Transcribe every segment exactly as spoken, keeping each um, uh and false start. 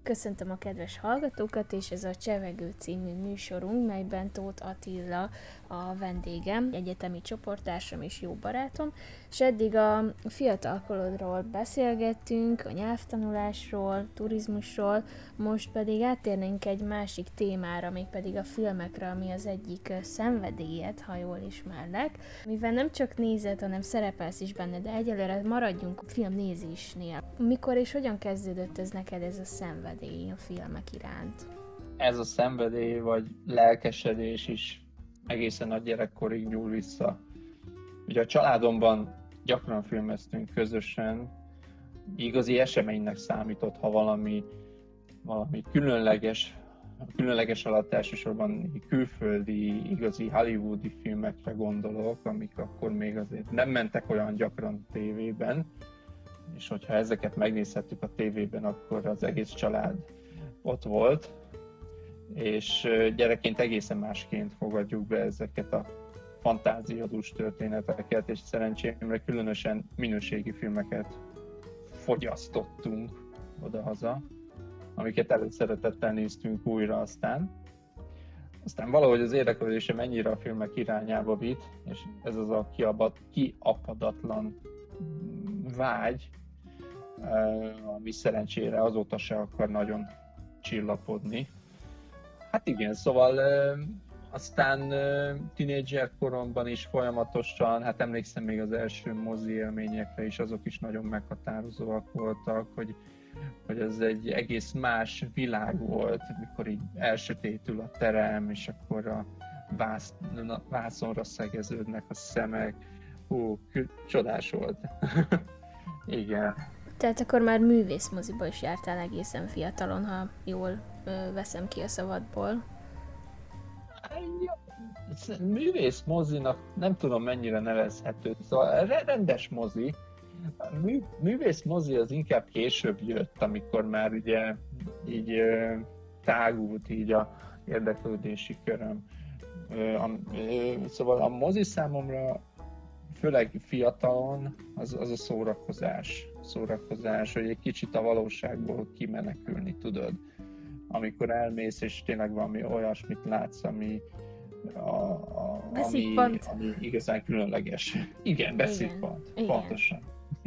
Köszöntöm a kedves hallgatókat, és ez a Csevegő című műsorunk, melyben Tóth Attila a vendégem, egyetemi csoporttársam és jó barátom, és eddig a fiatalkorodról beszélgettünk, a nyelvtanulásról, turizmusról, most pedig áttérnénk egy másik témára, mégpedig a filmekre, ami az egyik szenvedélyed, ha jól ismerlek, mivel nem csak nézed, hanem szerepelsz is benne, de egyelőre maradjunk filmnézésnél. Mikor és hogyan kezdődött ez neked, ez a szenvedély a filmek iránt? Ez a szenvedély vagy lelkesedés is egészen a gyerekkorig nyúl vissza. Ugye a családomban gyakran filmeztünk közösen, igazi eseménynek számított, ha valami, valami különleges, különleges alatt elsősorban külföldi, igazi hollywoodi filmekre gondolok, amik akkor még azért nem mentek olyan gyakran tévében, és hogyha ezeket megnézhettük a tévében, akkor az egész család ott volt, és gyerekként egészen másként fogadjuk be ezeket a fantáziadús történeteket, és szerencsémre különösen minőségi filmeket fogyasztottunk odahaza, amiket előszeretettel néztünk újra aztán. Aztán valahogy az érdeklődésem ennyire a filmek irányába vitt, és ez az a kiabad, kiapadatlan vágy, ami szerencsére azóta se akar nagyon csillapodni. Hát igen, szóval aztán tínédzser koromban is folyamatosan, hát emlékszem még az első mozi élményekre is, azok is nagyon meghatározóak voltak, hogy, hogy ez egy egész más világ volt, mikor így elsötétül a terem, és akkor a vász, vászonra szegeződnek a szemek. Hú, csodás volt. Igen. Tehát akkor már művészmoziba is jártál egészen fiatalon, ha jól ö, veszem ki a szavadból. Művész mozinak nem tudom mennyire nevezhető, szóval rendes mozi. Mű, művész mozi az inkább később jött, amikor már ugye így ö, tágult így a érdeklődési köröm. Ö, a, ö, szóval a mozi számomra főleg fiatalon az, az a szórakozás. Szórakozás, hogy egy kicsit a valóságból kimenekülni tudod. Amikor elmész, és tényleg valami olyasmit látsz, ami, a, a, ami, ami igazán különleges. Igen, beszippant. Pontosan.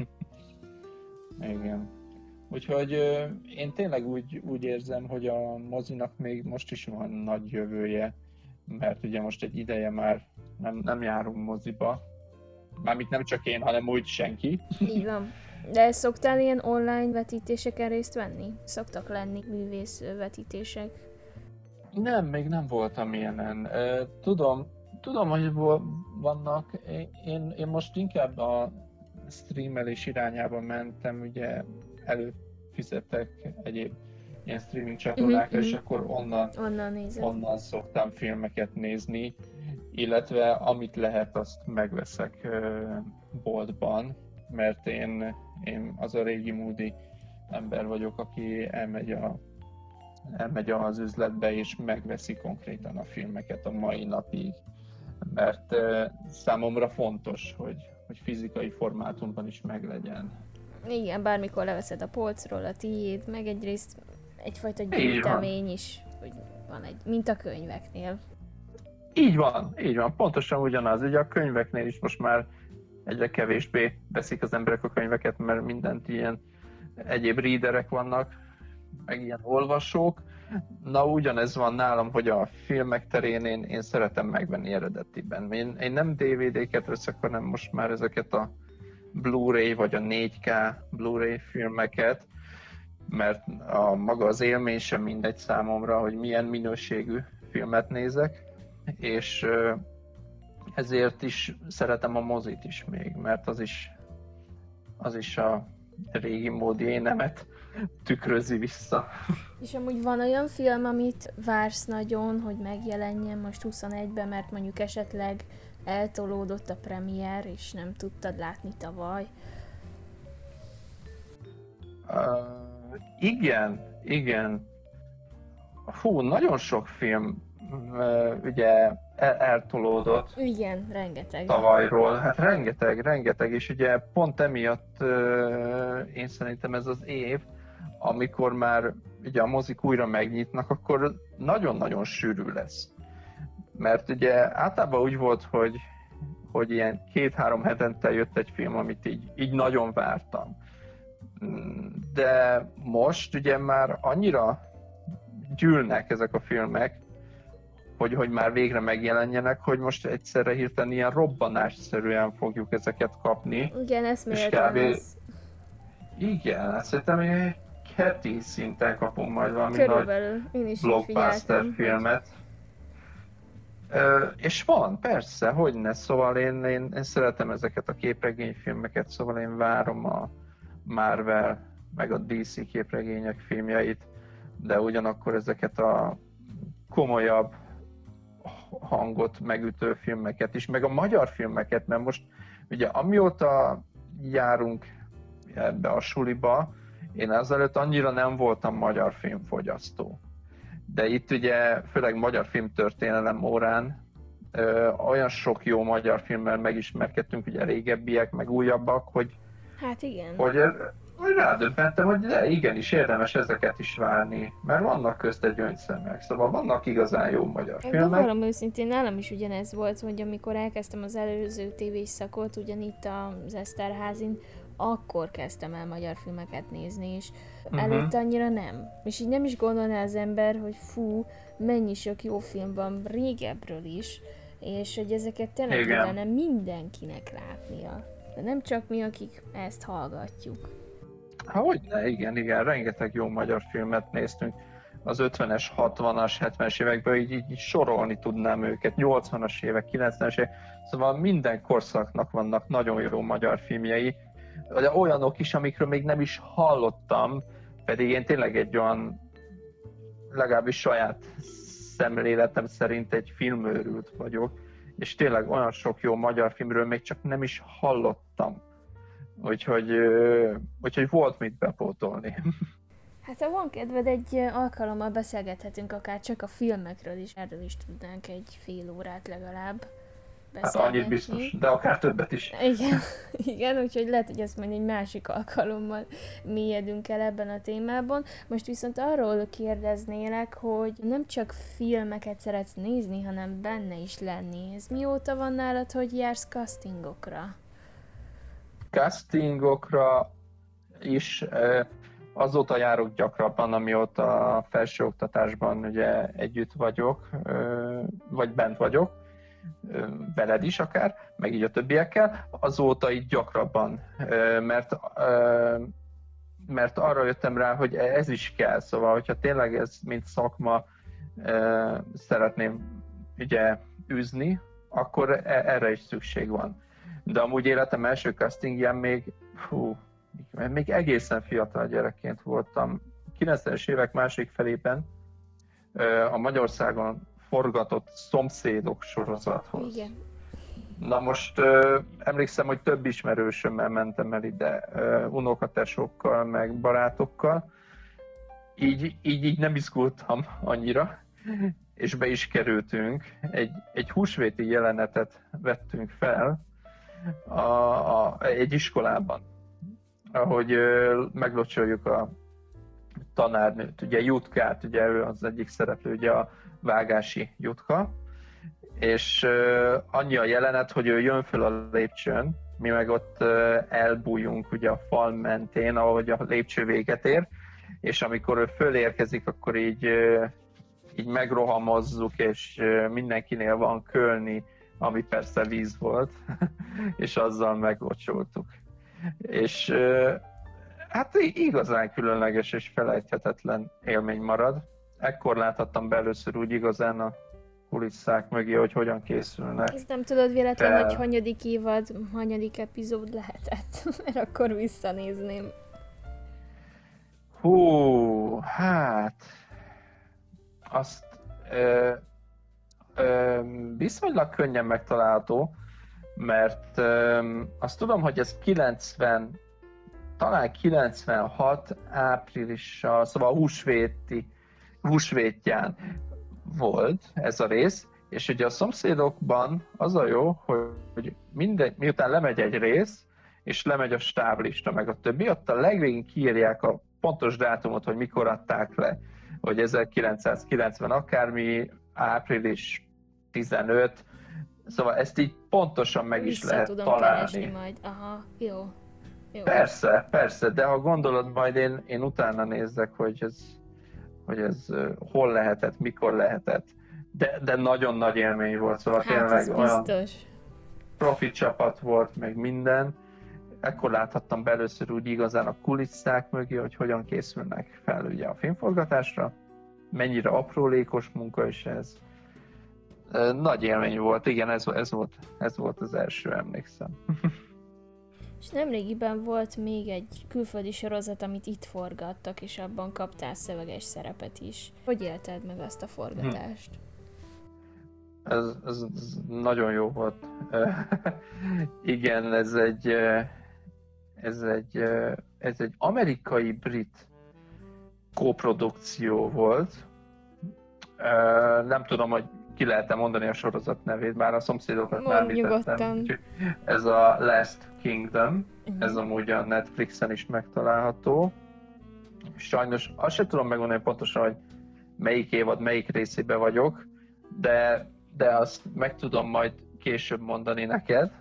Igen. Úgyhogy én tényleg úgy, úgy érzem, hogy a mozinak még most is van nagy jövője, mert ugye most egy ideje már nem, nem járunk moziba. Mármint nem csak én, hanem úgy senki. Így van. De szoktál ilyen online vetítéseken részt venni? Szoktak lenni művész vetítések? Nem, még nem voltam ilyenen. Tudom, tudom, hogy vannak. Én, én most inkább a streamelés irányába mentem, ugye előfizetek egyéb ilyen streaming csatornákra, uh-huh, és akkor onnan, onnan, onnan szoktam filmeket nézni, illetve amit lehet, azt megveszek boltban, mert én, én az a régi módi ember vagyok, aki elmegy, a, elmegy az üzletbe és megveszi konkrétan a filmeket a mai napig, mert számomra fontos, hogy, hogy fizikai formátumban is meglegyen. Igen, bármikor leveszed a polcról a tiéd, meg egyrészt egyfajta gyűjtemény is, hogy van egy, mint a könyveknél. Így van, így van, pontosan ugyanaz. Ugye a könyveknél is most már egyre kevésbé veszik az emberek a könyveket, mert mindent ilyen egyéb readerek vannak, meg ilyen olvasók. Na ugyanez van nálam, hogy a filmek terén én, én szeretem megvenni eredetiben. Én, én nem dé vé dé-ket veszek, hanem most már ezeket a Blu-ray vagy a négy ká Blu-ray filmeket, mert a maga az élmény sem mindegy számomra, hogy milyen minőségű filmet nézek, és ezért is szeretem a mozit is még, mert az is, az is a régi módi énemet tükrözi vissza. És amúgy van olyan film, amit vársz nagyon, hogy megjelenjen most huszonegyben, mert mondjuk esetleg eltolódott a premier, és nem tudtad látni tavaly? Uh, igen, igen. Hú, nagyon sok film uh, ugye el- eltolódott. Igen, rengeteg. Tavalyról. Hát rengeteg, rengeteg, és ugye pont emiatt uh, én szerintem ez az év, amikor már ugye a mozik újra megnyitnak, akkor nagyon-nagyon sűrű lesz. Mert ugye általában úgy volt, hogy, hogy ilyen két-három hetente jött egy film, amit így, így nagyon vártam. De most ugye már annyira gyűlnek ezek a filmek, hogy, hogy már végre megjelenjenek, hogy most egyszerre hirtelen ilyen robbanásszerűen fogjuk ezeket kapni. Igen, eszméletlen ez. Igen, szerintem egy heti szinten kapunk majd valami Körülbelül. nagy Én is blockbuster filmet. Ö, és van, persze, hogyne, szóval én, én, én szeretem ezeket a képregényfilmeket, szóval én várom a Marvel, meg a dé cé képregények filmjeit, de ugyanakkor ezeket a komolyabb hangot megütő filmeket is, meg a magyar filmeket, mert most ugye amióta járunk ebbe a suliba, én ezelőtt annyira nem voltam magyar filmfogyasztó. De itt ugye, főleg magyar filmtörténelem órán ö, olyan sok jó magyar filmmel megismerkedtünk, ugye régebbiek, meg újabbak, hogy, hát igen. hogy, hogy rádöbbentem, hogy de igenis érdemes ezeket is várni, mert vannak közte gyöngyszemek, szóval vannak igazán jó magyar Én filmek. bevallom őszintén, nálam is ugyanez volt, hogy amikor elkezdtem az előző tévés szakot, ugyanitt az Eszterházin, akkor kezdtem el magyar filmeket nézni, és uh-huh. előtte annyira nem. És így nem is gondolná az ember, hogy fú, mennyi sok jó film van régebbről is, és hogy ezeket tényleg kellene mindenkinek látnia. De nem csak mi, akik ezt hallgatjuk. Há, hogyne, igen, igen, rengeteg jó magyar filmet néztünk. Az ötvenes, hatvanas, hetvenes évekből így, így sorolni tudnám őket, nyolcvanas évek, kilencvenes évek, szóval minden korszaknak vannak nagyon jó magyar filmjei, de olyanok is, amikről még nem is hallottam, pedig én tényleg egy olyan, legalábbis saját szemléletem szerint egy filmőrült vagyok, és tényleg olyan sok jó magyar filmről még csak nem is hallottam. Úgyhogy, úgyhogy volt mit bepótolni. Hát ha van kedved, egy alkalommal beszélgethetünk akár csak a filmekről is, erről is tudnánk egy fél órát legalább. Hát annyit biztos, de akár többet is. Igen, igen, úgyhogy lehet, hogy ezt majd egy másik alkalommal mélyedünk el ebben a témában. Most viszont arról kérdeznélek, hogy nem csak filmeket szeretsz nézni, hanem benne is lenni. Ez mióta van nálad, hogy jársz castingokra? Castingokra is azóta járok gyakrabban, amióta a felsőoktatásban ugye együtt vagyok, vagy bent vagyok, veled is akár, meg így a többiekkel, azóta így gyakrabban, mert, mert arra jöttem rá, hogy ez is kell, szóval, hogyha tényleg ez mint szakma szeretném ugye űzni, akkor erre is szükség van. De amúgy életem első castingján még, hú, még egészen fiatal gyerekként voltam, kilencvenes évek második felében a Magyarországon forgatott Szomszédok sorozathoz. Igen. Na most uh, emlékszem, hogy több ismerősömmel mentem el ide, uh, unokatesókkal, meg barátokkal. Így, így, így nem izgultam annyira, és be is kerültünk. Egy, egy húsvéti jelenetet vettünk fel a, a, egy iskolában, ahogy uh, meglocsoljuk a tanárnőt, ugye Jutkát, ugye ő az egyik szereplő, ugye a Vágási Jutka, és uh, annyi a jelenet, hogy ő jön föl a lépcsőn, mi meg ott uh, elbújunk ugye a fal mentén, ahogy a lépcső véget ér, és amikor ő fölérkezik, akkor így, uh, így megrohamozzuk, és uh, mindenkinél van kölni, ami persze víz volt, és azzal meglocsoltuk. És uh, hát igazán különleges és felejthetetlen élmény marad. Ekkor láthattam be először úgy igazán a kulisszák mögé, hogy hogyan készülnek. Ezt nem tudod véletlen, fel. Hogy hanyadik évad, hanyadik epizód lehetett? Mert akkor visszanézném. Hú, hát... Azt... Ö, ö, viszonylag könnyen megtalálható, mert ö, azt tudom, hogy ez kilencven, talán kilencvenhat áprilissal, szóval a húsvéti húsvétján volt ez a rész, és ugye a Szomszédokban az a jó, hogy minden, miután lemegy egy rész, és lemegy a stáblista meg a többi, ott a legvégén kiírják a pontos dátumot, hogy mikor adták le, hogy ezerkilencszázkilencven akármi, április tizenöt, szóval ezt így pontosan meg Vissza is lehet tudom találni. Majd. Aha, jó. jó. Persze, persze, de ha gondolod, majd én, én utána nézzek, hogy ez, hogy ez uh, hol lehetett, mikor lehetett. De, de nagyon nagy élmény volt, szóval hát tényleg olyan biztos. profi csapat volt, meg minden. Ekkor láthattam be először úgy igazán a kulisszák mögé, hogy hogyan készülnek fel ugye a filmforgatásra. Mennyire aprólékos munka is ez. Nagy élmény volt, igen, ez, ez, volt, ez volt az első, emlékszem. És nemrégiben volt még egy külföldi sorozat, amit itt forgattak, és abban kaptál szöveges szerepet is. Hogy élted meg azt a forgatást? Hm. Ez, ez, ez nagyon jó volt. Igen, ez egy, ez egy, ez egy amerikai-brit koprodukció volt. Nem tudom, hogy ki lehet-e mondani a sorozat nevét, bár a szomszédokat már említettem. Ez a Last Kingdom, uh-huh. Ez amúgy a Netflixen is megtalálható. Sajnos azt sem tudom megmondani pontosan, hogy melyik évad, melyik részében vagyok, de, de azt meg tudom majd később mondani neked.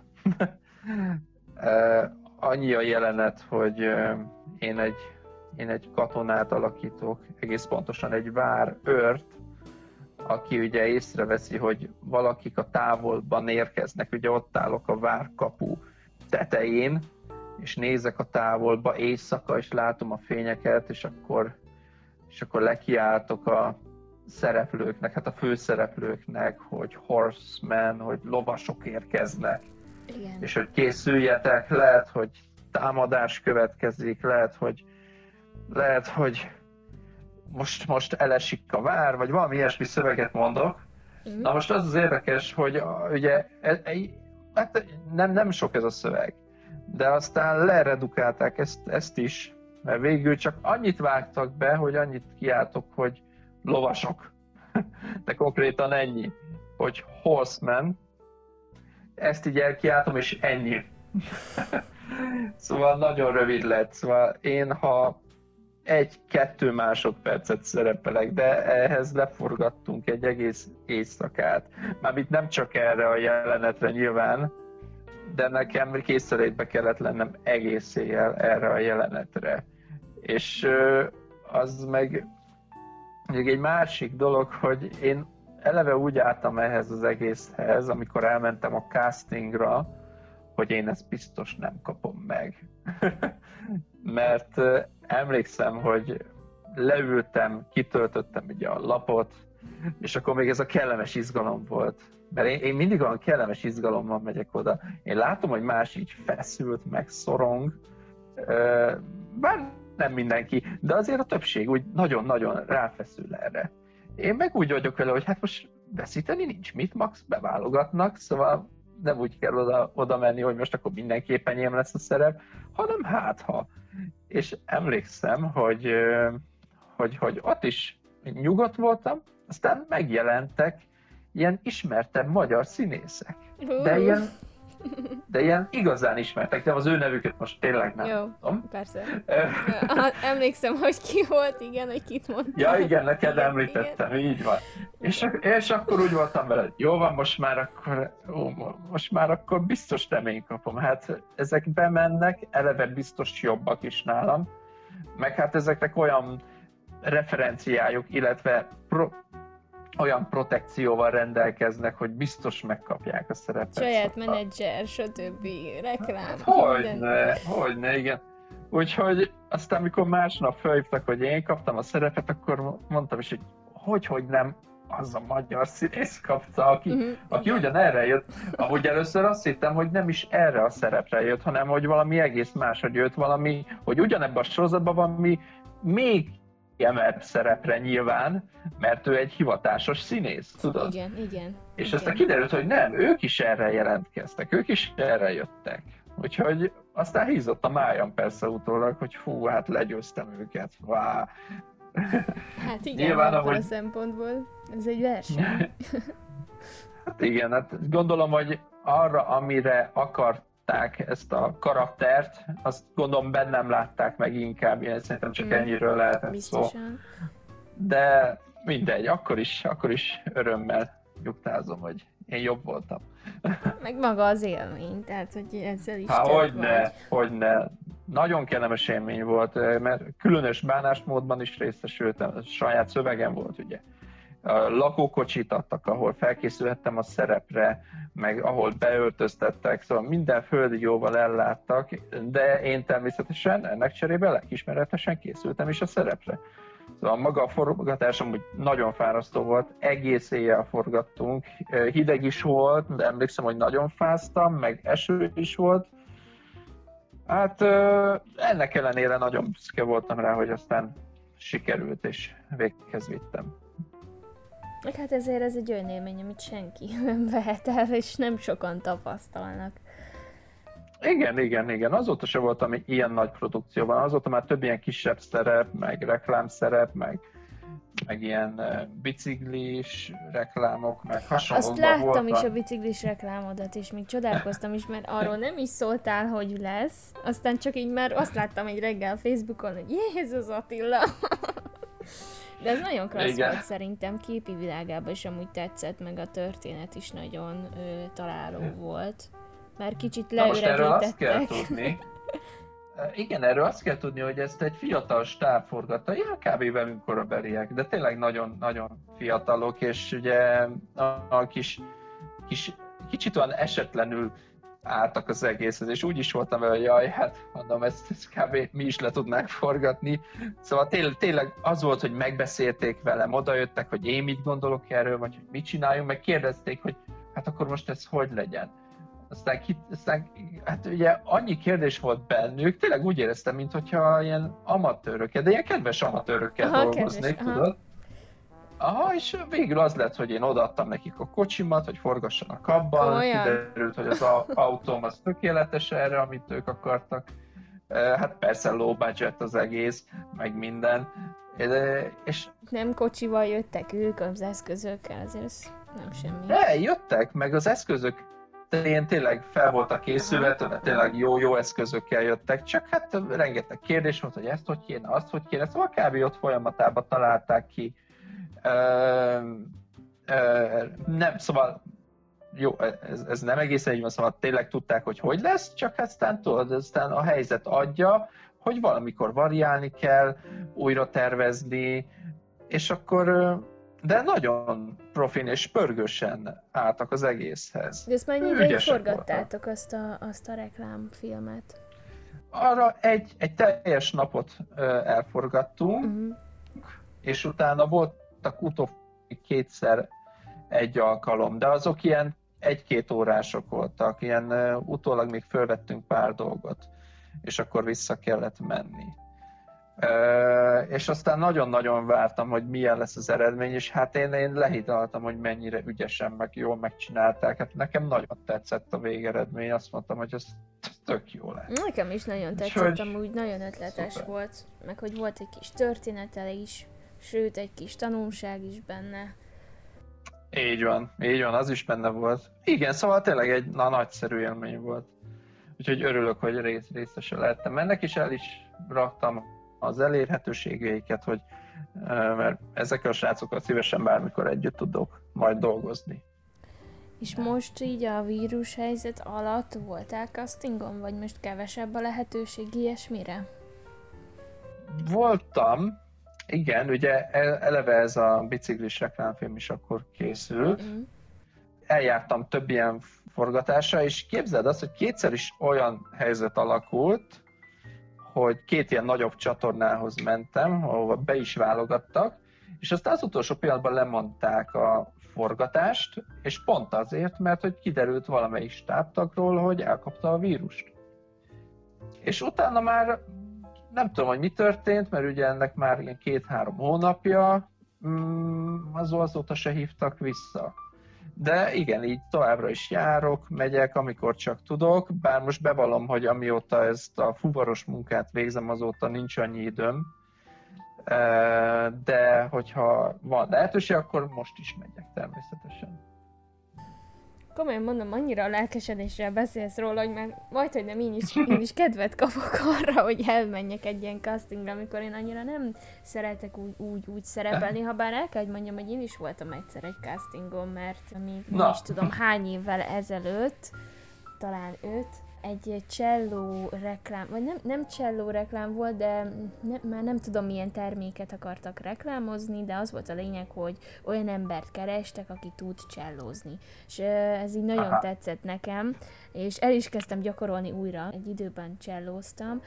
Annyi a jelenet, hogy én egy, én egy katonát alakítok, egész pontosan egy vár őrt, aki ugye észreveszi, hogy valakik a távolban érkeznek, ugye ott állok a várkapu tetején, és nézek a távolba éjszaka, és látom a fényeket, és akkor, és akkor lekiáltok a szereplőknek, hát a főszereplőknek, hogy horsemen, hogy lovasok érkeznek. Igen. És hogy készüljetek, lehet, hogy támadás következik, lehet, hogy lehet, hogy most, most elesik a vár, vagy valami ilyesmi szöveget mondok. Mm. Na most az az érdekes, hogy ugye e, e, hát nem, nem sok ez a szöveg, de aztán leredukálták ezt, ezt is, mert végül csak annyit vágtak be, hogy annyit kiáltok, hogy lovasok. De konkrétan ennyi, hogy horseman, ezt így elkiáltom, és ennyi. Szóval nagyon rövid lett. Szóval én, ha egy-kettő másodpercet szerepelek, de ehhez leforgattunk egy egész éjszakát. Mármint nem csak erre a jelenetre nyilván, de nekem készelétbe kellett lennem egész éjjel erre a jelenetre. És az meg még egy másik dolog, hogy én eleve úgy álltam ehhez az egészhez, amikor elmentem a castingra, hogy én ezt biztos nem kapom meg. Mert emlékszem, hogy leültem, kitöltöttem ugye a lapot, és akkor még ez a kellemes izgalom volt. Mert én, én mindig olyan kellemes izgalommal megyek oda. Én látom, hogy más így feszült, meg szorong, bár nem mindenki, de azért a többség úgy nagyon-nagyon ráfeszül erre. Én meg úgy vagyok vele, hogy hát most veszíteni nincs mit, max beválogatnak, szóval nem úgy kell oda, oda menni, hogy most akkor mindenképpen enyém lesz a szerep, hanem hát ha. És emlékszem, hogy, hogy, hogy ott is nyugodt voltam, aztán megjelentek ilyen ismertebb magyar színészek. De ilyen, de ilyen igazán ismertek, de az ő nevüket most tényleg nem Jó, tudom. Persze. Emlékszem, hogy ki volt, igen, hogy kit mondtál. Ja, igen, neked igen, említettem, igen. Így van. És, és akkor úgy voltam vele, jó van, most már akkor, ó, most már akkor biztos nem én kapom. Hát ezek bemennek, eleve biztos jobbak is nálam, meg hát ezeknek olyan referenciájuk, illetve pro, olyan protekcióval rendelkeznek, hogy biztos megkapják a szerepet. Saját menedzser, stb. Reklám. Hogyne, hogyne, igen. Úgyhogy aztán, amikor másnap felhívtak, hogy én kaptam a szerepet, akkor mondtam is, hogy hogy, hogy nem az a magyar színész kapta, aki, uh-huh, aki ugyan erre jött. Ahogy először azt hittem, hogy nem is erre a szerepre jött, hanem hogy valami egész máshogy jött, valami, hogy ugyanebben a sorozatban valami még emelt szerepre nyilván, mert ő egy hivatásos színész, tudod? Igen, igen. És igen. aztán kiderült, hogy nem, ők is erre jelentkeztek, ők is erre jöttek. Úgyhogy aztán hízott a májam persze utólag, hogy fú, hát legyőztem őket. Vá. Hát igen, nyilván, ahogy... a szempontból ez egy verseny. Hát igen, hát gondolom, hogy arra, amire akart látták ezt a karaktert, azt gondolom bennem látták meg inkább, ilyen szerintem csak ennyiről lehetett szó. De mindegy, akkor is, akkor is örömmel nyugtázom, hogy én jobb voltam. Meg maga az élmény, tehát hogy ezzel is Há, hogyne, hogyne. Nagyon kellemes élmény volt, mert különös bánásmódban is részesültem, saját szövegem volt, ugye. A lakókocsit adtak, ahol felkészülhettem a szerepre, meg ahol beöltöztettek, szóval minden földi jóval elláttak, de én természetesen ennek cserébe lelkiismeretesen készültem is a szerepre. Szóval maga a forgatás amúgy nagyon fárasztó volt, egész éjjel forgattunk, hideg is volt, de emlékszem, hogy nagyon fáztam, meg eső is volt. Hát ennek ellenére nagyon büszke voltam rá, hogy aztán sikerült és véghez vittem. Hát ezért ez egy olyan élmény, amit senki nem vehet el, és nem sokan tapasztalnak. Igen, igen, igen. Azóta se voltam ilyen nagy produkcióban, azóta már több ilyen kisebb szerep, meg reklámszerep, meg, meg ilyen biciklis reklámok, meg hasonlókban Azt láttam voltam. is a biciklis reklámodat, és még csodálkoztam is, mert arról nem is szóltál, hogy lesz. Aztán csak így már azt láttam egy reggel Facebookon, hogy Jézus Attila! De ez nagyon klassz Igen. volt szerintem, képi világában is amúgy tetszett, meg a történet is nagyon ö, találó volt. Már kicsit leüregítettek. Na most erről azt kell tudni, igen, erről azt kell tudni, hogy ezt egy fiatal stáb forgatta, ilyen kb. Velünk korabeliek, de tényleg nagyon-nagyon fiatalok, és ugye a, a kis, kis, kicsit olyan esetlenül álltak az egészhez, és úgy is voltam vele, hogy jaj, hát mondom, ezt, ezt kb. Mi is le tudnánk forgatni. Szóval tényleg, tényleg az volt, hogy megbeszélték velem, odajöttek, hogy én mit gondolok erről, vagy hogy mit csináljunk, meg kérdezték, hogy hát akkor most ez hogy legyen. Aztán, aztán hát ugye annyi kérdés volt bennük, tényleg úgy éreztem, mintha ilyen amatőrökkel, de ilyen kedves amatőrökkel aha, dolgoznék, kedves, tudod? Aha. aha, és végül az lett, hogy én odaadtam nekik a kocsimat, hogy forgassanak abban, olyan. Kiderült, hogy az autóm az tökéletes erre, amit ők akartak. Hát persze low budget az egész, meg minden. És nem kocsival jöttek ők az eszközökkel, azért ez nem semmi. De jöttek, meg az eszközök én tényleg fel voltak készülve, tényleg jó-jó eszközökkel jöttek, csak hát rengeteg kérdés volt, hogy ezt hogy kéne, azt hogy kéne, szóval kb. Ott folyamatában találták ki. Ö, ö, nem, szóval jó, ez, ez nem egészen így van, szóval tényleg tudták, hogy hogy lesz, csak aztán tudod, aztán a helyzet adja, hogy valamikor variálni kell, újra tervezni, és akkor de nagyon profin és pörgősen álltak az egészhez. De ezt mennyi ideig forgattátok azt a, azt a reklámfilmet? Arra egy, egy teljes napot elforgattunk, uh-huh. és utána voltak utóbb kétszer egy alkalom, de azok ilyen egy-két órások voltak, ilyen utólag még fölvettünk pár dolgot, és akkor vissza kellett menni. Uh, és aztán nagyon-nagyon vártam, hogy milyen lesz az eredmény, és hát én, én lehidaltam, hogy mennyire ügyesen, meg jól megcsinálták. Hát nekem nagyon tetszett a végeredmény, azt mondtam, hogy ez tök jó lett. Nekem is nagyon tetszett, amúgy nagyon ötletes szuper. Volt, meg hogy volt egy kis története is, sőt egy kis tanulság is benne. Így van, így van, az is benne volt. Igen, szóval tényleg egy na, nagyszerű élmény volt. Úgyhogy örülök, hogy rész, részese lehettem ennek, és el is raktam az elérhetőségeiket, hogy mert ezekkel a srácokkal szívesen bármikor együtt tudok majd dolgozni. És most így a vírushelyzet alatt voltál castingon, vagy most kevesebb a lehetőség ilyesmire? Voltam, igen, ugye eleve ez a biciklis reklámfilm is akkor készült. Mm. Eljártam több ilyen forgatásra, és képzeld azt, hogy kétszer is olyan helyzet alakult, hogy két ilyen nagyobb csatornához mentem, ahova be is válogattak, és aztán az utolsó pillanatban lemondták a forgatást, és pont azért, mert hogy kiderült valamelyik stábtagról, hogy elkapta a vírust. És utána már nem tudom, hogy mi történt, mert ugye ennek már ilyen két-három hónapja, az azóta se hívtak vissza. De igen, így továbbra is járok, megyek, amikor csak tudok, bár most bevallom, hogy amióta ezt a fuvaros munkát végzem, azóta nincs annyi időm, de hogyha van lehetőség, akkor most is megyek természetesen. komolyan mondom, annyira a lelkesedéssel beszélsz róla, hogy már majd, hogy nem én is, én is kedvet kapok arra, hogy elmenjek egy ilyen castingra, amikor én annyira nem szeretek úgy, úgy, úgy szerepelni, ha bár el kell, hogy mondjam, hogy én is voltam egyszer egy castingon, mert még nem is tudom hány évvel ezelőtt, talán öt, egy cselló reklám, vagy nem, nem cselló reklám volt, de ne, már nem tudom milyen terméket akartak reklámozni, de az volt a lényeg, hogy olyan embert kerestek, aki tud csellózni. És ez így nagyon Aha. tetszett nekem, és el is kezdtem gyakorolni újra, egy időben csellóztam,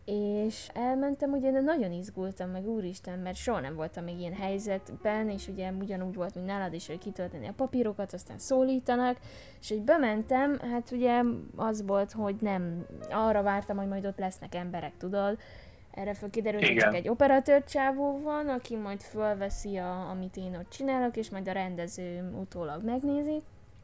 és elmentem, ugye de nagyon izgultam meg, úristen, mert soha nem voltam még ilyen helyzetben, és ugye ugyanúgy volt, mint nálad is, hogy kitölteni a papírokat, aztán szólítanak, és hogy bementem, hát ugye az volt, hogy nem, arra vártam, hogy majd ott lesznek emberek, tudod, erre föl kiderült, hogy csak egy operatőr csávó van, aki majd fölveszi, a, amit én ott csinálok, és majd a rendező utólag megnézi.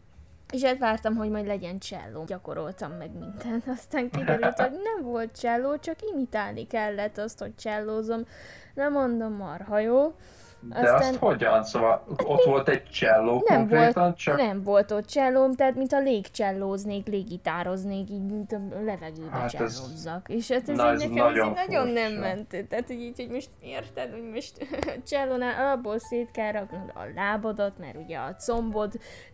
És elvártam, hogy majd legyen cselló. Gyakoroltam meg mindent. Aztán kiderült, hogy nem volt cselló, csak imitálni kellett azt, hogy csellózom. Nem mondom, marha jó. De aztán... azt hogyan? Szóval ott volt egy cselló nem konkrétan? Volt, csak... Nem volt ott csellóm, tehát mint a légcsellóznék, légitároznék, így mint a levegőbe hát csellózzak. Ez... És hát ez, Na, ez nekem nagyon, ez nagyon nem ment. Tehát, hogy így, hogy most érted, hogy most csellónál alapból szét kell raknod a lábadat, mert ugye a combod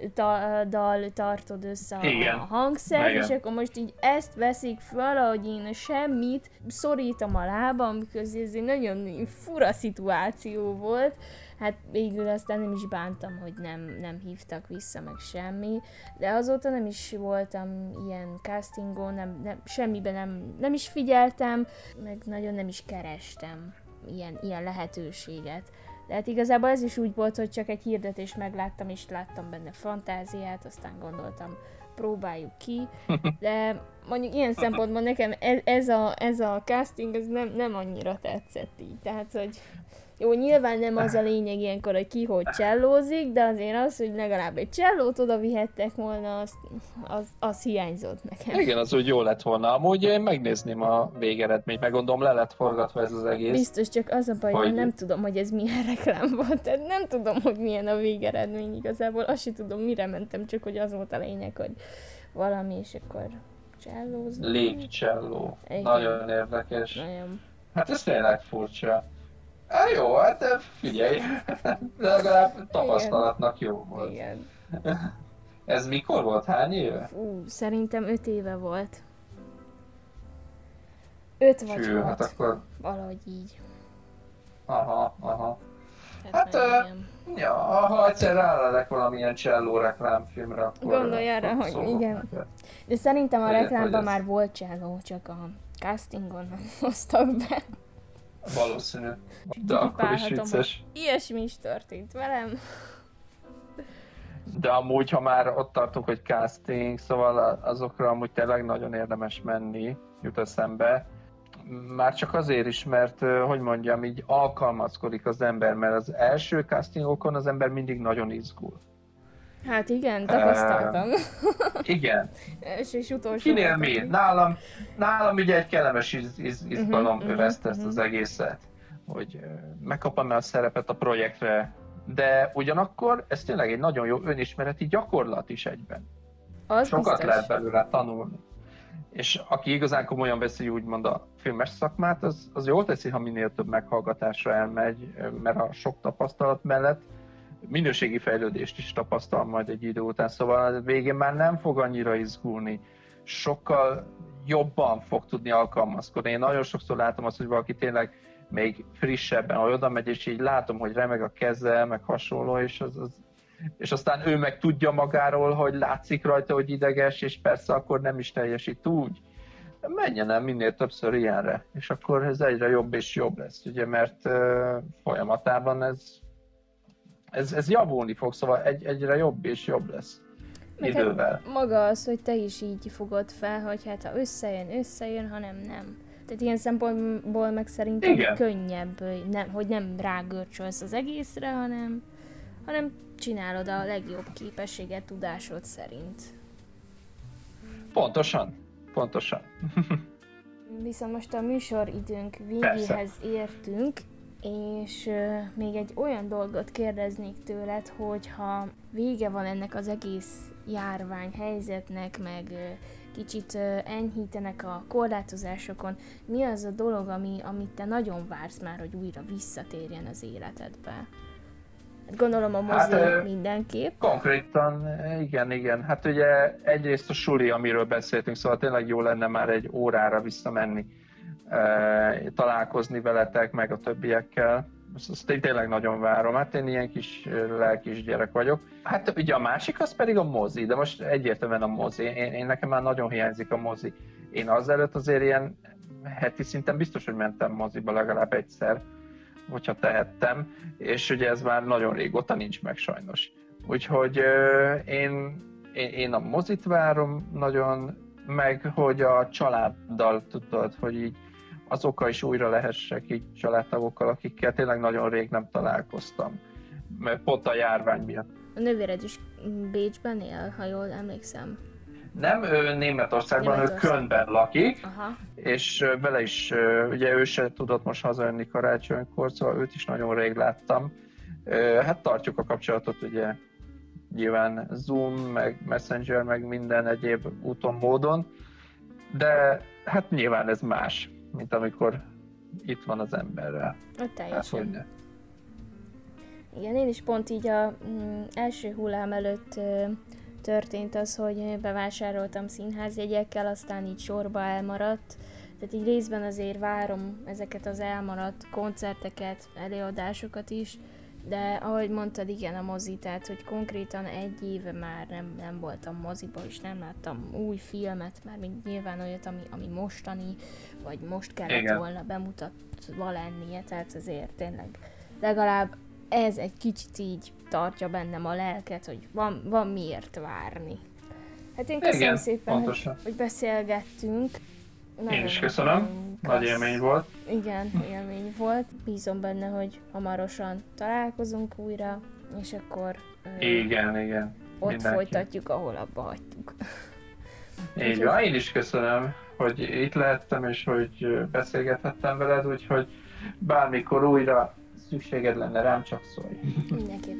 ta- dal tartod össze Igen. a hangszer, Igen. és akkor most így ezt veszik fel, ahogy én semmit szorítom a lábam, közé ez egy nagyon fura szituáció volt. Hát végül aztán nem is bántam, hogy nem, nem hívtak vissza, meg semmi, de azóta nem is voltam ilyen castingon, nem, nem, semmiben nem, nem is figyeltem, meg nagyon nem is kerestem ilyen, ilyen lehetőséget. De hát igazából ez is úgy volt, hogy csak egy hirdetést megláttam, és láttam benne fantáziát, aztán gondoltam, próbáljuk ki, de mondjuk ilyen szempontból nekem ez, ez, a, ez a casting ez nem, nem annyira tetszett így, tehát hogy jó, nyilván nem az a lényeg ilyenkor, hogy ki hogy csellózik, de azért az, hogy legalább egy csellót oda vihettek volna, az, az, az hiányzott nekem. Igen, az úgy jó lett volna. Amúgy én megnézném a végeredményt, meg gondolom le lett forgatva ez az egész. Biztos, csak az a baj, hogy nem tudom, hogy ez milyen reklám volt, tehát nem tudom, hogy milyen a végeredmény igazából, azt sem tudom, mire mentem, csak hogy az volt a lényeg, hogy valami, és akkor csellózni. Légcselló. Nagyon érdekes. Nagyon. Hát ez tényleg furcsa. Hát jó, hát figyelj, legalább tapasztalatnak jó volt. Igen. Ez mikor volt? Hány éve? Fú, szerintem öt éve volt. Öt vagy Fű, hat. Hát akkor... Valahogy így. Aha, aha. Hát, hát, uh, ja, ha egyszer rálelek valamilyen cselló reklámfilmre, akkor... Gondolj arra, hogy igen. Neked. De szerintem a reklámban ez... már volt cselló, csak a castingon nem hoztak be. Valószínű. De akkor is vicces. Ilyesmi is történt velem. De amúgy, ha már ott tartunk, hogy casting, szóval azokra amúgy tényleg nagyon érdemes menni, jut eszembe. Már csak azért is, mert, hogy mondjam, így alkalmazkodik az ember, mert az első castingokon az ember mindig nagyon izgul. Hát igen, tapasztaltam. Uh, igen. és, és utolsó. Kinél mi? Nálam, nálam ugye egy kellemes iz, iz, izgalom uh-huh, övezte uh-huh, ezt az egészet, hogy megkapom-e a szerepet a projektre, de ugyanakkor ez tényleg egy nagyon jó önismereti gyakorlat is egyben. Az Sokat biztos. lehet belőle tanulni. És aki igazán komolyan veszi úgymond a filmes szakmát, az, az jól teszi, ha minél több meghallgatásra elmegy, mert a sok tapasztalat mellett minőségi fejlődést is tapasztal majd egy idő után, szóval a végén már nem fog annyira izgulni, sokkal jobban fog tudni alkalmazkodni. Én nagyon sokszor látom azt, hogy valaki tényleg még frissebben, hogy oda megy, és így látom, hogy remeg a keze, meg hasonló, és, az, az, és aztán ő meg tudja magáról, hogy látszik rajta, hogy ideges, és persze akkor nem is teljesít úgy. Menjen el minél többször ilyenre, és akkor ez egyre jobb és jobb lesz, ugye, mert uh, folyamatában ez Ez, ez javulni fog, szóval egy, egyre jobb és jobb lesz meg idővel. Hát maga az, hogy te is így fogod fel, hogy hát ha összejön, összejön, ha nem, nem. Tehát ilyen szempontból meg szerintem igen. Könnyebb, nem, hogy nem rágörcsölsz az egészre, hanem, hanem csinálod a legjobb képességet, tudásod szerint. Pontosan, pontosan. Viszont most a műsoridőnk végéhez Persze. értünk, És uh, még egy olyan dolgot kérdeznék tőled, hogyha vége van ennek az egész járványhelyzetnek, meg uh, kicsit uh, enyhítenek a korlátozásokon, mi az a dolog, ami, amit te nagyon vársz már, hogy újra visszatérjen az életedbe? Gondolom a mozi hát, mindenképp. Konkrétan, igen, igen. Hát ugye egyrészt a suli, amiről beszéltünk, szóval tényleg jó lenne már egy órára visszamenni, e, találkozni veletek, meg a többiekkel. Ezt, ezt én tényleg nagyon várom. Hát én ilyen kis lelkis gyerek vagyok. Hát ugye a másik az pedig a mozi, de most egyértelműen a mozi. Én, én nekem már nagyon hiányzik a mozi. Én azelőtt azért ilyen heti szinten biztos, hogy mentem moziba legalább egyszer, hogyha tehettem, és ugye ez már nagyon régóta nincs meg sajnos. Úgyhogy euh, én, én, én a mozit várom nagyon, meg hogy a családdal tudod, hogy így azokkal is újra lehessek, így családtagokkal, akikkel tényleg nagyon rég nem találkoztam, mert pont a járvány miatt. A nővéred is Bécsben él, ha jól emlékszem. Nem, ő Németországban, Németország. Ő Kölnben lakik, aha. És vele is, ugye ő se tudott most hazajönni karácsonykor, szóval őt is nagyon rég láttam. Hát tartjuk a kapcsolatot, ugye nyilván Zoom, meg Messenger, meg minden egyéb úton, módon, de hát nyilván ez más, mint amikor itt van az emberrel. Teljesen. Hát, igen, én is pont így az mm, első hullám előtt történt az, hogy bevásároltam színházjegyekkel, aztán így sorba elmaradt. Tehát így részben azért várom ezeket az elmaradt koncerteket, előadásokat is, de ahogy mondtad, igen, a mozi, tehát hogy konkrétan egy éve már nem, nem voltam moziba, és nem láttam új filmet, már mint nyilván olyat, ami, ami mostani, vagy most kellett igen. volna bemutatva lennie, tehát azért tényleg legalább ez egy kicsit így tartja bennem a lelket, hogy van, van miért várni. Hát én köszönöm igen, szépen, hogy, hogy beszélgettünk. Nagyon én is köszönöm, nagy élmény volt. Igen, élmény volt. Bízom benne, hogy hamarosan találkozunk újra, és akkor igen, igen. ott mindenki. Folytatjuk, ahol abba hagytuk. Így van, én is köszönöm, hogy itt lehettem, és hogy beszélgethettem veled, úgyhogy bármikor újra szükséged lenne rám, csak szólj. Mindenképp.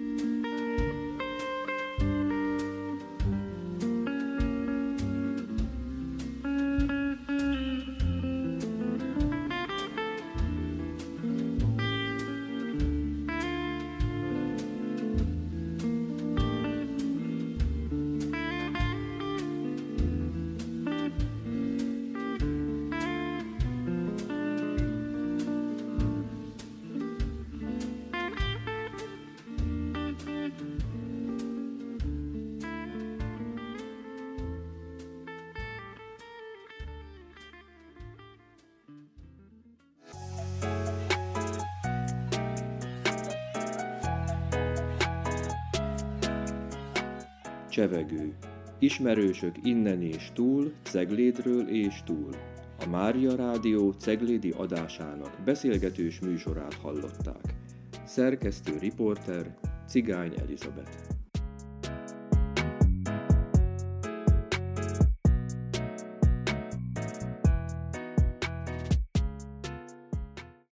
Csevegő. Ismerősök innen és túl, Ceglédről és túl. A Mária Rádió ceglédi adásának beszélgetős műsorát hallották. Szerkesztő riporter Cigány Elizabeth.